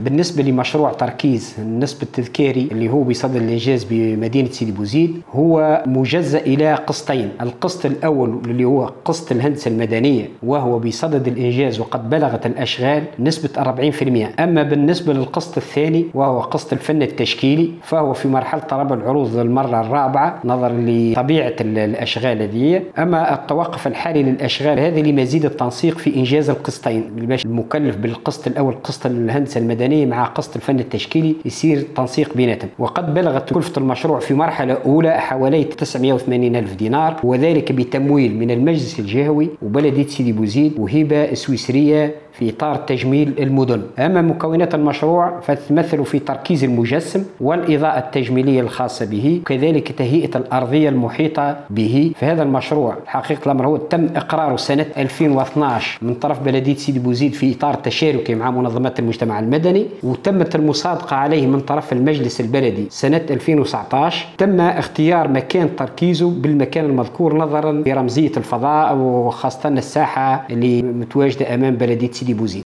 بالنسبة لمشروع تركيز النصب التذكاري اللي هو بصدد الإنجاز بمدينة سيدي بوزيد هو مجزأ إلى قسطين. القسط الأول اللي هو قسط الهندسة المدنية وهو بصدد الإنجاز وقد بلغت الأشغال نسبة 40%. أما بالنسبة للقسط الثاني وهو قسط الفن التشكيلي فهو في مرحلة طلب العروض للمرة الرابعة نظرا لطبيعة الأشغال هذه. أما التوقف الحالي للأشغال هذه لمزيد التنسيق في إنجاز القسطين، المكلف بالقسط الأول قسط الهندسة المدنية مع قسط الفن التشكيلي يصير تنسيق بيناتهم. وقد بلغت كلفة المشروع في مرحلة أولى حوالي 980 ألف دينار، وذلك بتمويل من المجلس الجهوي وبلدية سيدي بوزيد وهبة سويسرية في إطار تجميل المدن. أما مكونات المشروع فتتمثل في تركيز المجسم والإضاءة التجميلية الخاصة به، وكذلك تهيئة الأرضية المحيطة به. فهذا المشروع حقيقة الأمر هو تم إقراره سنة 2012 من طرف بلدية سيدي بوزيد في إطار تشاركي مع منظمات المجتمع المدني، وتمت المصادقة عليه من طرف المجلس البلدي سنة 2019. تم اختيار مكان تركيزه بالمكان المذكور نظرا لرمزية الفضاء وخاصة الساحة اللي متواجدة أمام بلدية سيدي بوزيد.